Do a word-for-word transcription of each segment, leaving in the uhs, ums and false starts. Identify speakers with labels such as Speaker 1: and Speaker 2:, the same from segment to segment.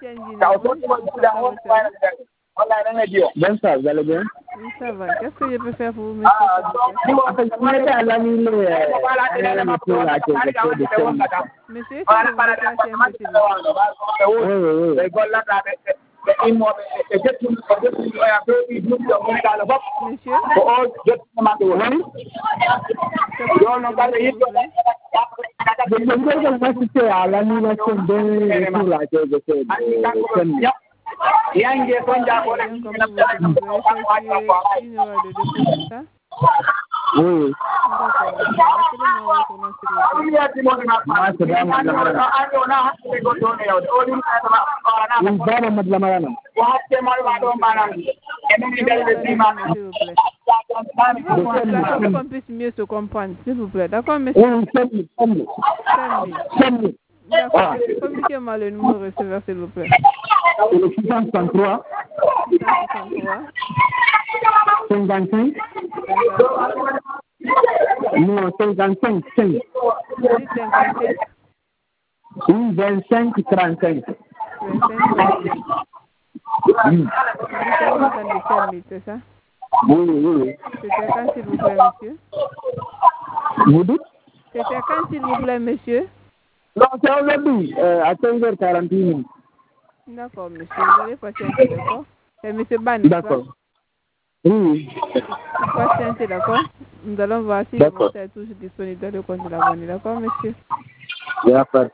Speaker 1: Bonsoir, vous allez bien?
Speaker 2: Oui, ça va. Qu'est-ce que je peux faire pour vous, monsieur? Monsieur, est-ce que vous voulez classer un petit peu?
Speaker 1: Oui, oui, oui.
Speaker 2: Monsieur?
Speaker 1: Je peux assister à l'annulation de pour laquelle je fais de
Speaker 2: Bien comme vous voulez faire une heure de dépôt, c'est ça?
Speaker 1: Oui.
Speaker 2: D'accord, monsieur. Rappelez-moi votre nom, s'il vous plaît.
Speaker 1: Moi, c'est dans ma Lamarana. Oui, dans ma Lamarana.
Speaker 2: S'il vous plaît. Il faut qu'on puisse mieux se comprendre, s'il vous plaît. D'accord, monsieur?
Speaker 1: Oui, Samy, Samy.
Speaker 2: Samy.
Speaker 1: Samy.
Speaker 2: D'accord. Communiquez-moi le numéro receveur, s'il vous plaît.
Speaker 1: C'est le six cent soixante-trois.
Speaker 2: six cent soixante-trois.
Speaker 1: cinquante-cinq.
Speaker 2: cinquante-cinq.
Speaker 1: Non, cinquante-cinq. cinq.
Speaker 2: cinquante-cinq.
Speaker 1: Oui, vingt-cinq, trente-cinq.
Speaker 2: vingt-cinq, trente-cinq.
Speaker 1: Oui.
Speaker 2: C'était le montant de Samy, c'est ça?
Speaker 1: Oui, oui, oui.
Speaker 2: C'était quand, s'il vous plaît, monsieur?
Speaker 1: Vous dites?
Speaker 2: C'était quand, s'il vous plaît, monsieur?
Speaker 1: Non, c'est aujourd'hui, euh, à quinze heures quarante-huit.
Speaker 2: D'accord, monsieur. Vous allez patienter, d'accord? C'est monsieur Ban, n'est-ce pas?
Speaker 1: D'accord. Oui.
Speaker 2: Patientez, d'accord? Nous allons voir si le montant est toujours disponible dans le compte de l'abonné, d'accord, monsieur?
Speaker 1: D'accord.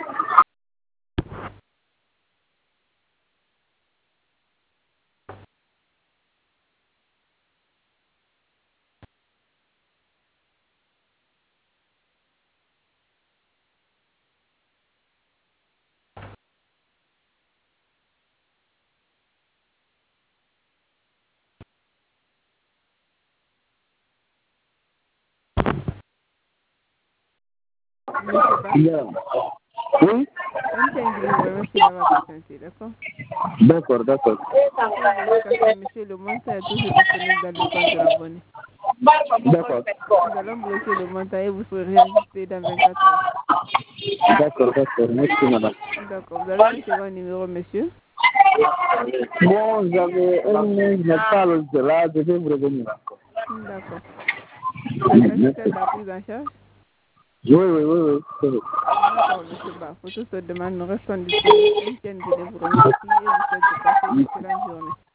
Speaker 2: Monsieur Ban?
Speaker 1: Oui.
Speaker 2: D'accord?
Speaker 1: D'accord, d'accord.
Speaker 2: Monsieur, le montant est toujours disponible dans le compte de l'abonné.
Speaker 1: D'accord.
Speaker 2: Nous allons bloquer le montant et vous serez enregistré dans vingt-quatre heures.
Speaker 1: D'accord, d'accord. Merci, madame.
Speaker 2: D'accord. Vous avez un second numéro, monsieur?
Speaker 1: Bon, j'avais un, je n'ai pas le là, je vais vous revenir.
Speaker 2: D'accord. Vous avez fait la prise en charge?
Speaker 1: Oui, oui, oui, oui.
Speaker 2: D'accord, monsieur Ba. Pour toute cette demande, nous restons disponibles. Un tiers de vous remercie et vous souhaite de passer une excellente journée.